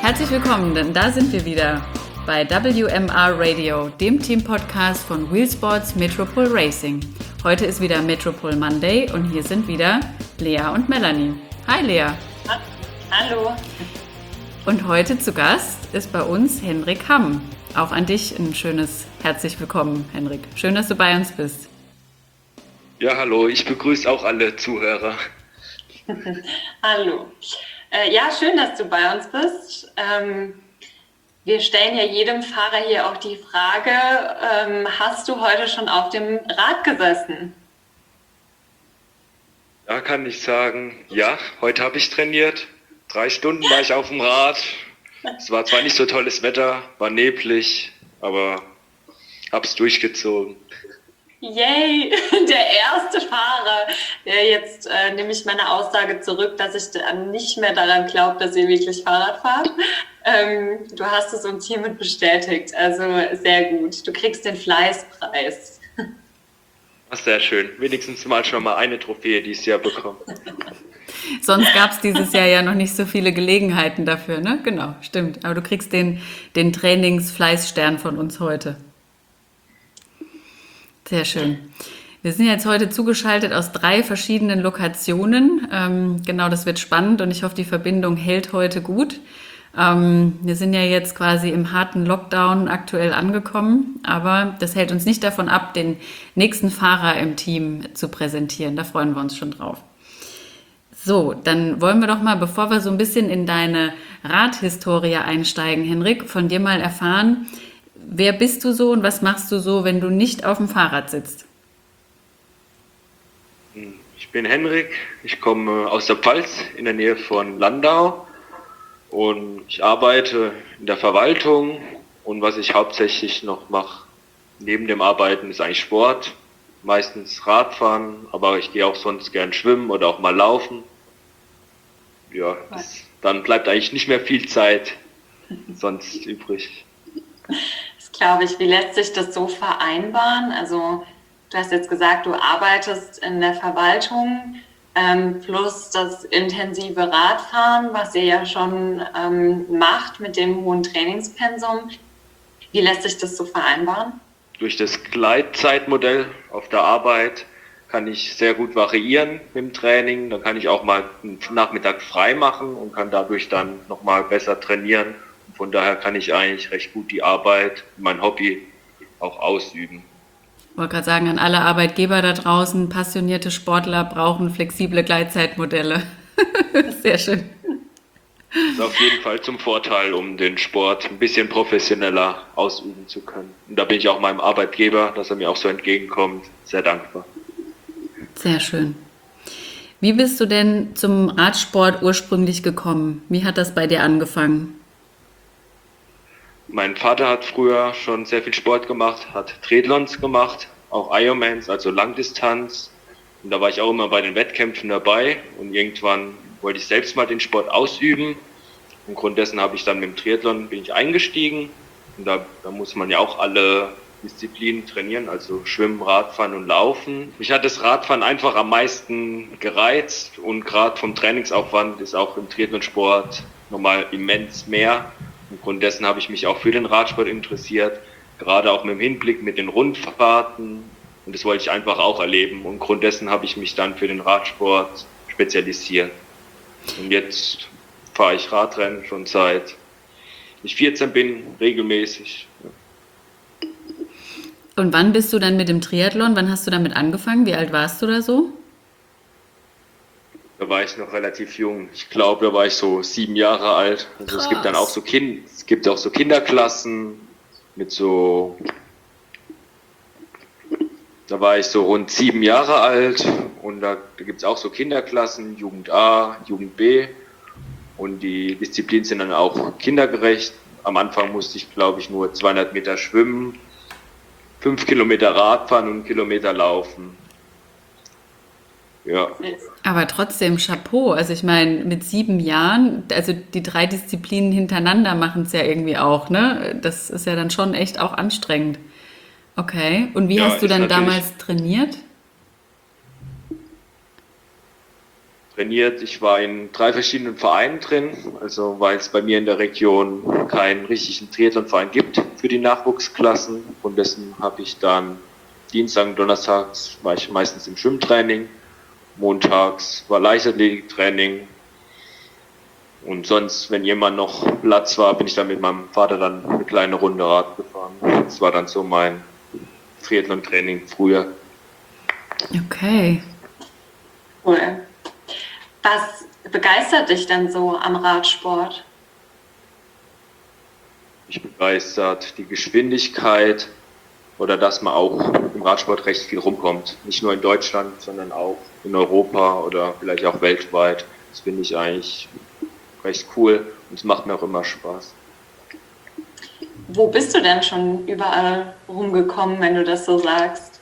Herzlich willkommen, denn da sind wir wieder bei WMR Radio, dem Team-Podcast von Wheelsports Metropol Racing. Heute ist wieder Metropol Monday und hier sind wieder Lea und Melanie. Hi Lea. Hallo. Und heute zu Gast ist bei uns Henrik Hamm. Auch an dich ein schönes Herzlich Willkommen, Henrik. Schön, dass du bei uns bist. Ja, hallo, ich begrüße auch alle Zuhörer. Hallo. Ja, schön, dass du bei uns bist. Wir stellen ja jedem Fahrer hier auch die Frage, hast du heute schon auf dem Rad gesessen? Da kann ich sagen, ja, heute habe ich trainiert. 3 Stunden war ich auf dem Rad. Es war zwar nicht so tolles Wetter, war neblig, aber hab's durchgezogen. Yay, der erste Fahrer, der jetzt nehme ich meine Aussage zurück, dass ich nicht mehr daran glaube, dass ihr wirklich Fahrrad fahrt. Du hast es uns hiermit bestätigt, also sehr gut. Du kriegst den Fleißpreis. Ach, sehr schön. Wenigstens mal schon mal eine Trophäe dieses Jahr bekommen. Sonst gab es dieses Jahr ja noch nicht so viele Gelegenheiten dafür, ne? Genau, stimmt. Aber du kriegst den Trainingsfleißstern von uns heute. Sehr schön. Wir sind jetzt heute zugeschaltet aus 3 verschiedenen Lokationen. Genau, das wird spannend und ich hoffe, die Verbindung hält heute gut. Wir sind ja jetzt quasi im harten Lockdown aktuell angekommen, aber das hält uns nicht davon ab, den nächsten Fahrer im Team zu präsentieren. Da freuen wir uns schon drauf. So, dann wollen wir doch mal, bevor wir so ein bisschen in deine Radhistorie einsteigen, Henrik, von dir mal erfahren, wer bist du so und was machst du so, wenn du nicht auf dem Fahrrad sitzt? Ich bin Henrik, ich komme aus der Pfalz in der Nähe von Landau und ich arbeite in der Verwaltung und was ich hauptsächlich noch mache neben dem Arbeiten ist eigentlich Sport, meistens Radfahren, aber ich gehe auch sonst gern schwimmen oder auch mal laufen. Ja, dann bleibt eigentlich nicht mehr viel Zeit sonst übrig. Glaube ich, wie lässt sich das so vereinbaren? Also du hast jetzt gesagt, du arbeitest in der Verwaltung plus das intensive Radfahren, was ihr ja schon macht mit dem hohen Trainingspensum. Wie lässt sich das so vereinbaren? Durch das Gleitzeitmodell auf der Arbeit kann ich sehr gut variieren mit dem Training. Dann kann ich auch mal einen Nachmittag frei machen und kann dadurch dann nochmal besser trainieren. Von daher kann ich eigentlich recht gut die Arbeit, mein Hobby auch ausüben. Ich wollte gerade sagen, an alle Arbeitgeber da draußen, passionierte Sportler brauchen flexible Gleitzeitmodelle. Sehr schön. Das ist auf jeden Fall zum Vorteil, um den Sport ein bisschen professioneller ausüben zu können. Und da bin ich auch meinem Arbeitgeber, dass er mir auch so entgegenkommt, sehr dankbar. Sehr schön. Wie bist du denn zum Radsport ursprünglich gekommen? Wie hat das bei dir angefangen? Mein Vater hat früher schon sehr viel Sport gemacht, hat Triathlons gemacht, auch Ironmans, also Langdistanz. Und da war ich auch immer bei den Wettkämpfen dabei und irgendwann wollte ich selbst mal den Sport ausüben. Aufgrund dessen habe ich dann mit dem Triathlon bin ich eingestiegen. Und da muss man ja auch alle Disziplinen trainieren, also Schwimmen, Radfahren und Laufen. Mich hat das Radfahren einfach am meisten gereizt und gerade vom Trainingsaufwand ist auch im Triathlonsport nochmal immens mehr. Aufgrund dessen habe ich mich auch für den Radsport interessiert, gerade auch mit dem Hinblick mit den Rundfahrten und das wollte ich einfach auch erleben und aufgrund dessen habe ich mich dann für den Radsport spezialisiert. Und jetzt fahre ich Radrennen schon seit ich 14 bin, regelmäßig. Und wann bist du dann mit dem Triathlon? Wann hast du damit angefangen? Wie alt warst du da so? Da war ich noch relativ jung. Ich glaube, da war ich so 7 Jahre alt. Also es gibt dann auch so Kinderklassen mit so. Da war ich so rund 7 Jahre alt und da gibt es auch so Kinderklassen, Jugend A, Jugend B und die Disziplinen sind dann auch kindergerecht. Am Anfang musste ich, glaube ich, nur 200 Meter schwimmen, 5 Kilometer Radfahren und 1 Kilometer laufen. Ja. Aber trotzdem Chapeau. Also ich meine, mit 7 Jahren, also die 3 Disziplinen hintereinander machen es ja irgendwie auch, ne? Das ist ja dann schon echt auch anstrengend. Okay. Und wie hast du dann damals trainiert? trainiert. Ich war in 3 verschiedenen Vereinen drin, also weil es bei mir in der Region keinen richtigen Triathlonverein gibt für die Nachwuchsklassen. Und dessen habe ich dann Dienstag und Donnerstags war ich meistens im Schwimmtraining, montags war Leichtathletiktraining und sonst, wenn jemand noch Platz war, bin ich dann mit meinem Vater dann eine kleine Runde Rad gefahren. Das war dann so mein Triathlon-Training früher. Okay. Cool. Was begeistert dich denn so am Radsport? Mich begeistert die Geschwindigkeit oder dass man auch im Radsport recht viel rumkommt. Nicht nur in Deutschland, sondern auch in Europa oder vielleicht auch weltweit. Das finde ich eigentlich recht cool und es macht mir auch immer Spaß. Wo bist du denn schon überall rumgekommen, wenn du das so sagst?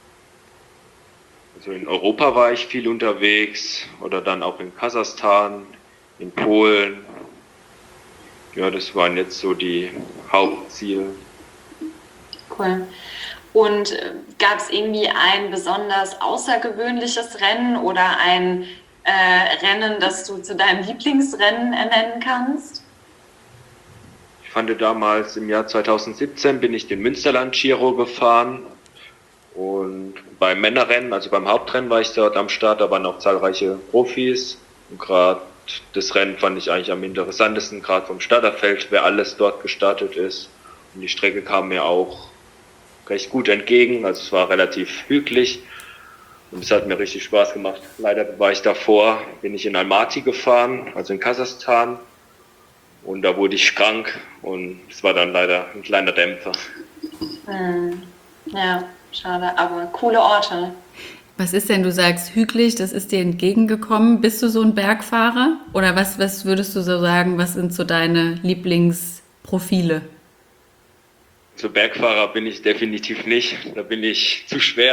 Also in Europa war ich viel unterwegs oder dann auch in Kasachstan, in Polen. Ja, das waren jetzt so die Hauptziele. Cool. Und gab es irgendwie ein besonders außergewöhnliches Rennen oder ein Rennen, das du zu deinem Lieblingsrennen ernennen kannst? Ich fand damals im Jahr 2017 bin ich den Münsterland Giro gefahren und beim Männerrennen, also beim Hauptrennen war ich dort am Start, da waren auch zahlreiche Profis und gerade das Rennen fand ich eigentlich am interessantesten, gerade vom Starterfeld, wer alles dort gestartet ist und die Strecke kam mir auch recht gut entgegen, also es war relativ hügelig und es hat mir richtig Spaß gemacht. Leider war ich davor, bin ich in Almaty gefahren, also in Kasachstan. Und da wurde ich krank und es war dann leider ein kleiner Dämpfer. Ja, schade, aber coole Orte. Was ist denn, du sagst hügelig, das ist dir entgegengekommen. Bist du so ein Bergfahrer? Oder was würdest du so sagen, was sind so deine Lieblingsprofile? So Bergfahrer bin ich definitiv nicht, da bin ich zu schwer.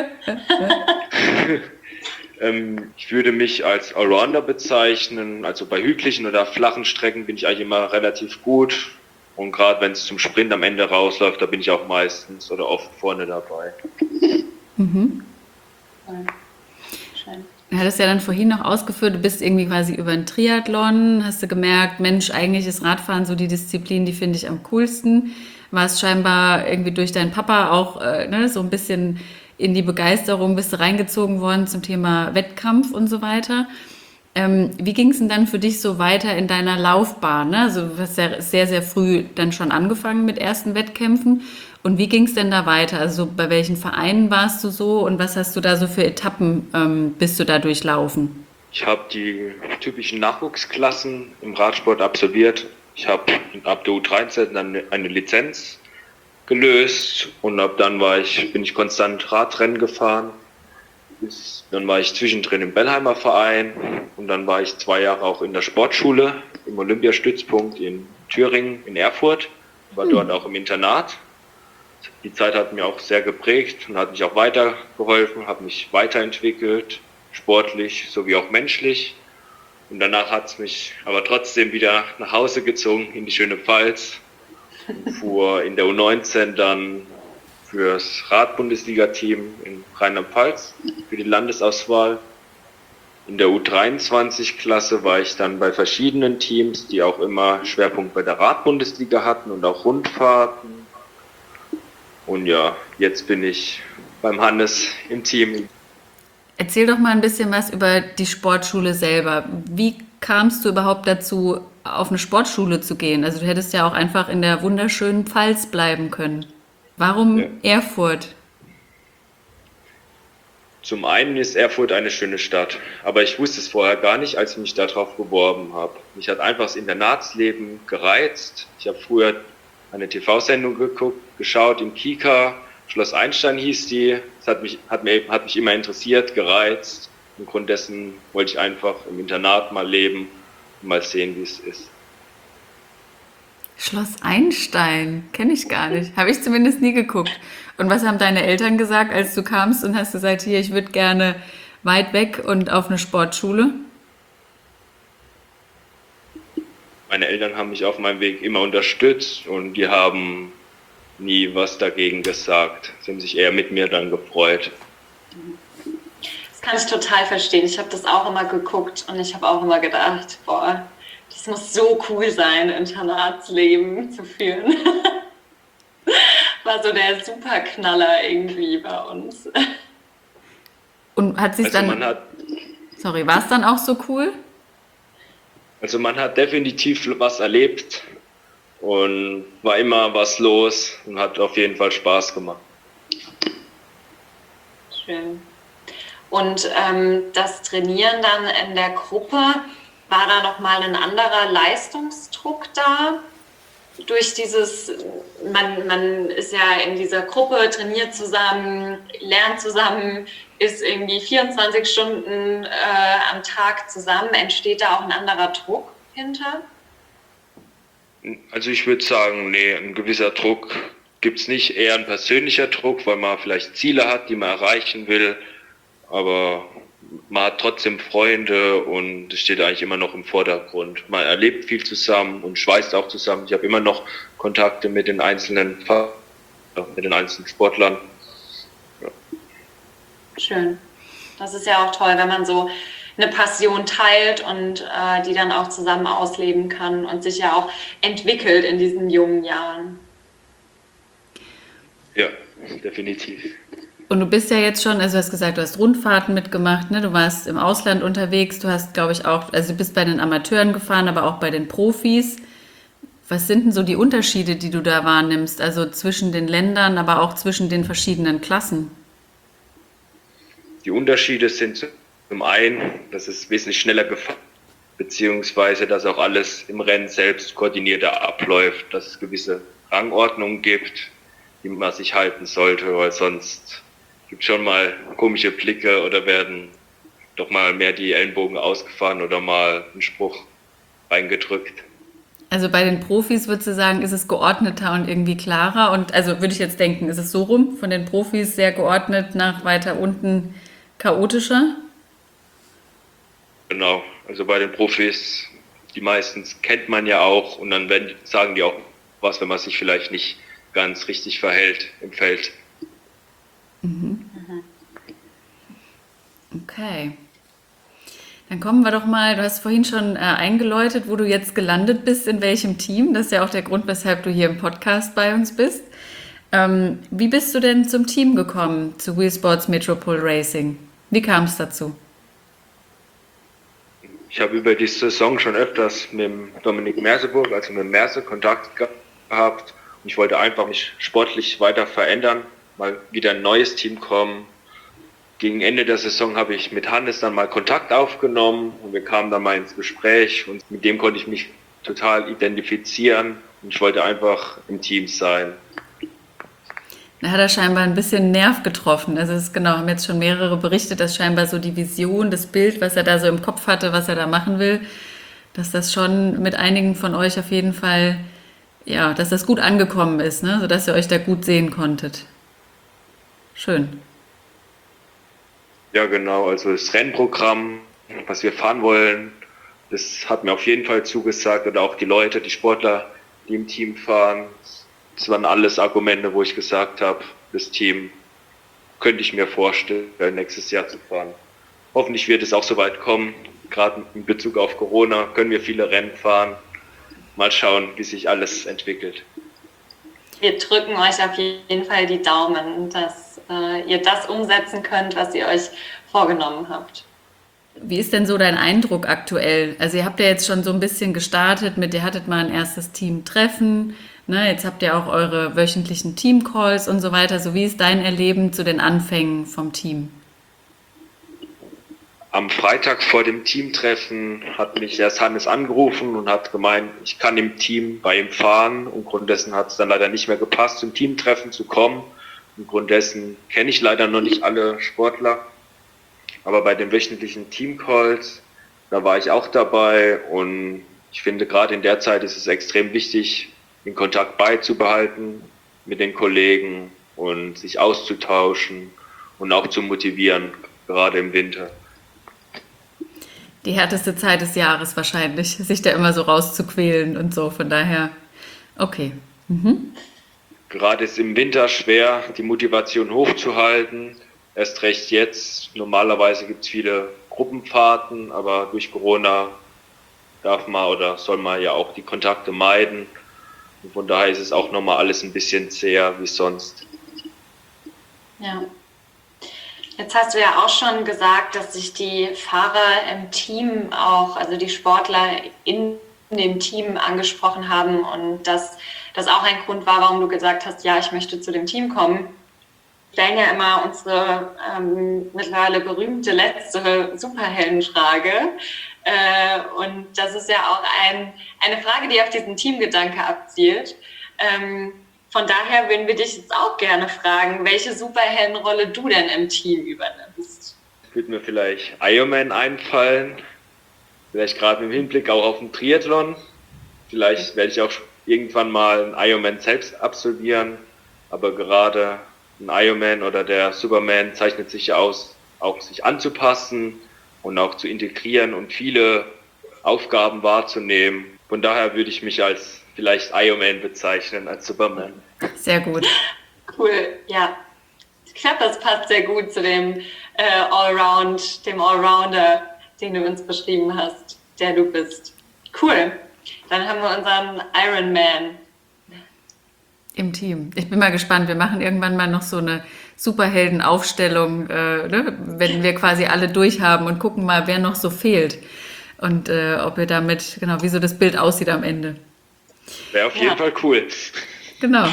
Ich würde mich als Allrounder bezeichnen, also bei hügeligen oder flachen Strecken bin ich eigentlich immer relativ gut und gerade wenn es zum Sprint am Ende rausläuft, da bin ich auch meistens oder oft vorne dabei. Mhm. Schön. Du hattest ja dann vorhin noch ausgeführt, du bist irgendwie quasi über einen Triathlon, hast du gemerkt, Mensch, eigentlich ist Radfahren so die Disziplin, die finde ich am coolsten. Warst scheinbar irgendwie durch deinen Papa auch so ein bisschen in die Begeisterung, bist du reingezogen worden zum Thema Wettkampf und so weiter. Wie ging es denn dann für dich so weiter in deiner Laufbahn? Ne? Also du hast ja sehr, sehr früh dann schon angefangen mit ersten Wettkämpfen. Und wie ging es denn da weiter? Also bei welchen Vereinen warst du so und was hast du da so für Etappen bist du da durchlaufen? Ich habe die typischen Nachwuchsklassen im Radsport absolviert. Ich habe ab der U13 dann eine Lizenz gelöst und ab dann bin ich konstant Radrennen gefahren. Dann war ich zwischendrin im Bellheimer Verein und dann war ich 2 Jahre auch in der Sportschule im Olympiastützpunkt in Thüringen in Erfurt, war dort auch im Internat. Die Zeit hat mir auch sehr geprägt und hat mich auch weitergeholfen, habe mich weiterentwickelt, sportlich sowie auch menschlich. Und danach hat es mich aber trotzdem wieder nach Hause gezogen in die schöne Pfalz. Fuhr in der U19 dann fürs Radbundesliga-Team in Rheinland-Pfalz für die Landesauswahl. In der U23-Klasse war ich dann bei verschiedenen Teams, die auch immer Schwerpunkt bei der Radbundesliga hatten und auch Rundfahrten. Und ja, jetzt bin ich beim Hannes im Team. Erzähl doch mal ein bisschen was über die Sportschule selber. Wie kamst du überhaupt dazu, auf eine Sportschule zu gehen? Also du hättest ja auch einfach in der wunderschönen Pfalz bleiben können. Warum Erfurt? Zum einen ist Erfurt eine schöne Stadt, aber ich wusste es vorher gar nicht, als ich mich darauf beworben habe. Mich hat einfach das Internatsleben gereizt. Ich habe früher eine TV-Sendung geschaut im Kika, Schloss Einstein hieß die. Das hat mich immer interessiert, gereizt. Im Grund dessen wollte ich einfach im Internat mal leben und mal sehen, wie es ist. Schloss Einstein, kenne ich gar nicht. Habe ich zumindest nie geguckt. Und was haben deine Eltern gesagt, als du kamst und hast gesagt, hier, ich würde gerne weit weg und auf eine Sportschule? Meine Eltern haben mich auf meinem Weg immer unterstützt und die haben nie was dagegen gesagt. Sie haben sich eher mit mir dann gefreut. Es kann ich total verstehen. Ich habe das auch immer geguckt und ich habe auch immer gedacht, boah, das muss so cool sein, Internatsleben zu führen. War so der Superknaller irgendwie bei uns. Und hat sich Also dann, man hat, sorry, war es dann auch so cool? also man hat definitiv was erlebt und war immer was los und hat auf jeden Fall Spaß gemacht. Schön. Und das Trainieren dann in der Gruppe, war da nochmal ein anderer Leistungsdruck da? Durch dieses, man ist ja in dieser Gruppe, trainiert zusammen, lernt zusammen, ist irgendwie 24 Stunden am Tag zusammen. Entsteht da auch ein anderer Druck hinter? Also ich würde sagen, nee, ein gewisser Druck gibt's nicht, eher ein persönlicher Druck, weil man vielleicht Ziele hat, die man erreichen will, aber man hat trotzdem Freunde und es steht eigentlich immer noch im Vordergrund. Man erlebt viel zusammen und schweißt auch zusammen. Ich habe immer noch Kontakte mit den einzelnen Sportlern. Ja. Schön. Das ist ja auch toll, wenn man so eine Passion teilt und die dann auch zusammen ausleben kann und sich ja auch entwickelt in diesen jungen Jahren. Ja, definitiv. Und du bist ja jetzt schon, also du hast gesagt, du hast Rundfahrten mitgemacht, ne? Du warst im Ausland unterwegs, du hast, glaube ich, auch, also du bist bei den Amateuren gefahren, aber auch bei den Profis. Was sind denn so die Unterschiede, die du da wahrnimmst, also zwischen den Ländern, aber auch zwischen den verschiedenen Klassen? Die Unterschiede sind zum einen, dass es wesentlich schneller gefahren ist, beziehungsweise dass auch alles im Rennen selbst koordinierter abläuft, dass es gewisse Rangordnungen gibt, die man sich halten sollte, weil sonst gibt schon mal komische Blicke oder werden doch mal mehr die Ellenbogen ausgefahren oder mal ein Spruch reingedrückt. Also bei den Profis würdest du sagen, ist es geordneter und irgendwie klarer? Und also würde ich jetzt denken, ist es so rum, von den Profis sehr geordnet nach weiter unten chaotischer? Genau, also bei den Profis, die meistens kennt man ja auch und dann sagen die auch was, wenn man sich vielleicht nicht ganz richtig verhält im Feld. Okay. Dann kommen wir doch mal, du hast vorhin schon eingeläutet, wo du jetzt gelandet bist, in welchem Team. Das ist ja auch der Grund, weshalb du hier im Podcast bei uns bist. Wie bist du denn zum Team gekommen, zu Wheel Sports Metropole Racing? Wie kam es dazu? Ich habe über die Saison schon öfters mit dem Dominik Merseburg, also mit dem Merse, Kontakt gehabt. Und ich wollte einfach mich sportlich weiter verändern, mal wieder ein neues Team kommen. Gegen Ende der Saison habe ich mit Hannes dann mal Kontakt aufgenommen und wir kamen dann mal ins Gespräch und mit dem konnte ich mich total identifizieren und ich wollte einfach im Team sein. Da hat er scheinbar ein bisschen Nerv getroffen. Also es ist genau, haben jetzt schon mehrere berichtet, dass scheinbar so die Vision, das Bild, was er da so im Kopf hatte, was er da machen will, dass das schon mit einigen von euch auf jeden Fall, ja, dass das gut angekommen ist, ne? Sodass ihr euch da gut sehen konntet. Schön. Ja, genau, also das Rennprogramm, was wir fahren wollen, das hat mir auf jeden Fall zugesagt oder auch die Leute, die Sportler, die im Team fahren. Das waren alles Argumente, wo ich gesagt habe, das Team könnte ich mir vorstellen, nächstes Jahr zu fahren. Hoffentlich wird es auch so weit kommen. Gerade in Bezug auf Corona können wir viele Rennen fahren. Mal schauen, wie sich alles entwickelt. Wir drücken euch auf jeden Fall die Daumen, dass ihr das umsetzen könnt, was ihr euch vorgenommen habt. Wie ist denn so dein Eindruck aktuell? Also ihr habt ja jetzt schon so ein bisschen gestartet mit, ihr hattet mal ein erstes Teamtreffen, ne? Jetzt habt ihr auch eure wöchentlichen Teamcalls und so weiter. So wie ist dein Erleben zu den Anfängen vom Team? Am Freitag vor dem Teamtreffen hat mich erst Hannes angerufen und hat gemeint, ich kann im Team bei ihm fahren. Und Grund dessen hat es dann leider nicht mehr gepasst, zum Teamtreffen zu kommen. Und Grund dessen kenne ich leider noch nicht alle Sportler. Aber bei den wöchentlichen Teamcalls, da war ich auch dabei. Und ich finde, gerade in der Zeit ist es extrem wichtig, den Kontakt beizubehalten mit den Kollegen und sich auszutauschen und auch zu motivieren, gerade im Winter. Die härteste Zeit des Jahres wahrscheinlich, sich da immer so rauszuquälen und so. Von daher, okay. Gerade ist im Winter schwer, die Motivation hochzuhalten Erst recht jetzt. Normalerweise gibt es viele Gruppenfahrten, aber durch Corona darf man oder soll man ja auch die Kontakte meiden. Und von daher ist es auch nochmal alles ein bisschen zäher wie sonst. Ja. Jetzt hast du ja auch schon gesagt, dass sich die Fahrer im Team auch, also die Sportler in dem Team angesprochen haben und dass das auch ein Grund war, warum du gesagt hast, ja, ich möchte zu dem Team kommen. Wir stellen ja immer unsere mittlerweile berühmte letzte Superheldenfrage. Und das ist ja auch eine Frage, die auf diesen Teamgedanke abzielt. Von daher würden wir dich jetzt auch gerne fragen, welche Superheldenrolle du denn im Team übernimmst. Würde mir vielleicht Ironman einfallen, vielleicht gerade im Hinblick auch auf den Triathlon. Vielleicht werde ich auch irgendwann mal einen Ironman selbst absolvieren, aber gerade ein Ironman oder der Superman zeichnet sich ja aus, auch sich anzupassen und auch zu integrieren und viele Aufgaben wahrzunehmen. Von daher würde ich mich als vielleicht Ironman bezeichnen, als Superman. Sehr gut. Cool, ja. Ich glaube, das passt sehr gut zu dem Allrounder, den du uns beschrieben hast, der du bist. Cool. Dann haben wir unseren Ironman im Team. Ich bin mal gespannt. Wir machen irgendwann mal noch so eine Superheldenaufstellung, wenn wir quasi alle durchhaben und gucken mal, wer noch so fehlt. Und ob wir damit, genau, wie so das Bild aussieht am Ende. Wäre auf jeden Fall cool. Genau.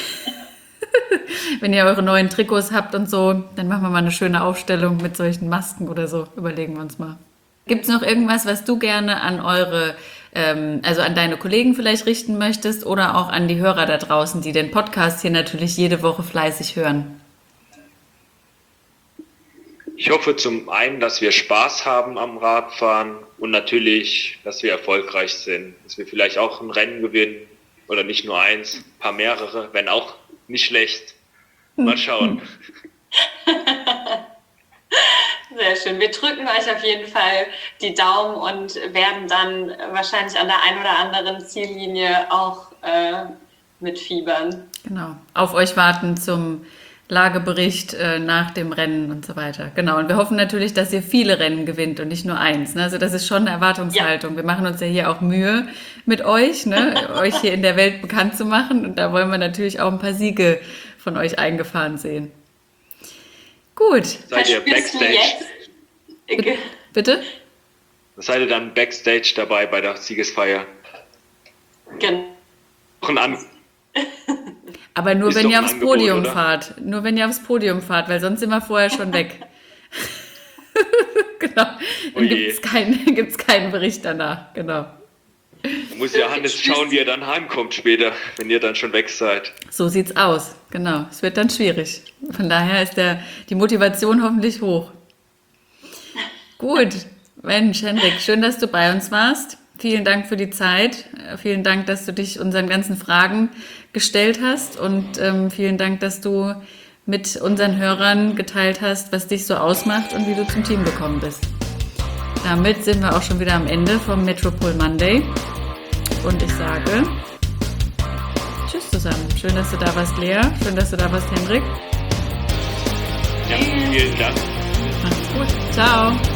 Wenn ihr eure neuen Trikots habt und so, dann machen wir mal eine schöne Aufstellung mit solchen Masken oder so. Überlegen wir uns mal. Gibt es noch irgendwas, was du gerne an also an deine Kollegen vielleicht richten möchtest oder auch an die Hörer da draußen, die den Podcast hier natürlich jede Woche fleißig hören? Ich hoffe zum einen, dass wir Spaß haben am Radfahren und natürlich, dass wir erfolgreich sind. Dass wir vielleicht auch ein Rennen gewinnen oder nicht nur eins, ein paar mehrere, wenn auch nicht schlecht. Mal schauen. Sehr schön. Wir drücken euch auf jeden Fall die Daumen und werden dann wahrscheinlich an der einen oder anderen Ziellinie auch mitfiebern. Genau. Auf euch warten zum Lagebericht nach dem Rennen und so weiter. Genau. Und wir hoffen natürlich, dass ihr viele Rennen gewinnt und nicht nur eins. Ne? Also das ist schon eine Erwartungshaltung. Ja. Wir machen uns ja hier auch Mühe mit euch, ne? Euch hier in der Welt bekannt zu machen. Und da wollen wir natürlich auch ein paar Siege von euch eingefahren sehen. Gut. Seid ihr Backstage? Bitte? Seid ihr dann Backstage dabei bei der Siegesfeier? Genau. Aber nur wenn ihr aufs Podium fahrt. Nur wenn ihr aufs Podium fahrt, weil sonst sind wir vorher schon weg. Genau. Dann gibt's keinen Bericht danach. Genau. Da muss ja Hannes schauen, wie er dann heimkommt später, wenn ihr dann schon weg seid. So sieht's aus. Genau. Es wird dann schwierig. Von daher ist die Motivation hoffentlich hoch. Gut. Mensch, Henrik, schön, dass du bei uns warst. Vielen Dank für die Zeit. Vielen Dank, dass du dich unseren ganzen Fragen gestellt hast und vielen Dank, dass du mit unseren Hörern geteilt hast, was dich so ausmacht und wie du zum Team gekommen bist. Damit sind wir auch schon wieder am Ende vom Metropol Monday und ich sage Tschüss zusammen. Schön, dass du da warst, Lea. Schön, dass du da warst, Henrik. Ja, vielen Dank. Mach's gut. Ciao.